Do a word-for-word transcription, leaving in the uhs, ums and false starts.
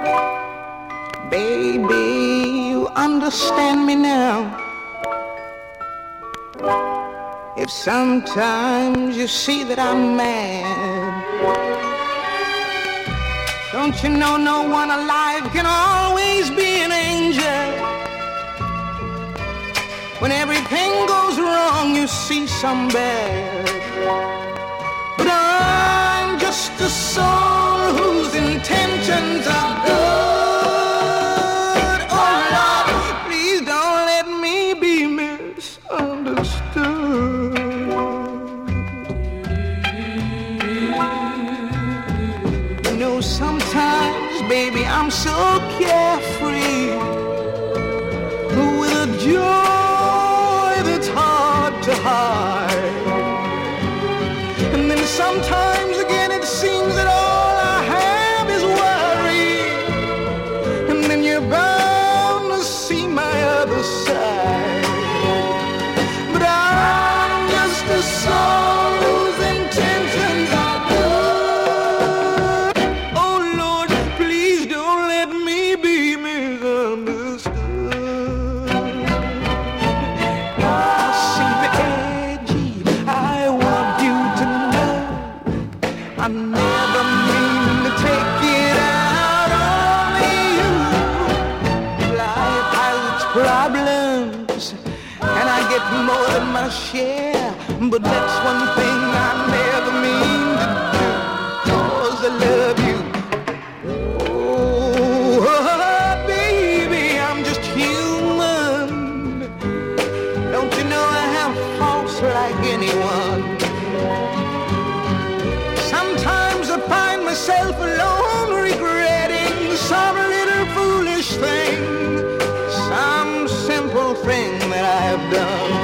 Baby, you understand me now. If sometimes you see that I'm mad, don't you know no one alive can always be an angel? When everything goes wrong, you see some bad. But I'm just a soul whose intentions are good. Oh Lord, please don't let me be misunderstood. You know, sometimes, baby, I'm so carefree, with a joy that's hard to hide. And then sometimes again it seems that all I have is worry. And then you're bound to see my other side. But I'm just a soul whose intentions are good. Oh Lord, please don't let me be misunderstood. I'll see the edgy, I want you to know I never mean to take it out on you. Life has its problems, and I get more than my share. But that's one thing I never mean to do, 'cause I love you. Oh, baby, I'm just human. Don't you know I have faults like anyone? Sometimes I find myself alone regretting some little foolish thing, some simple thing that I have done.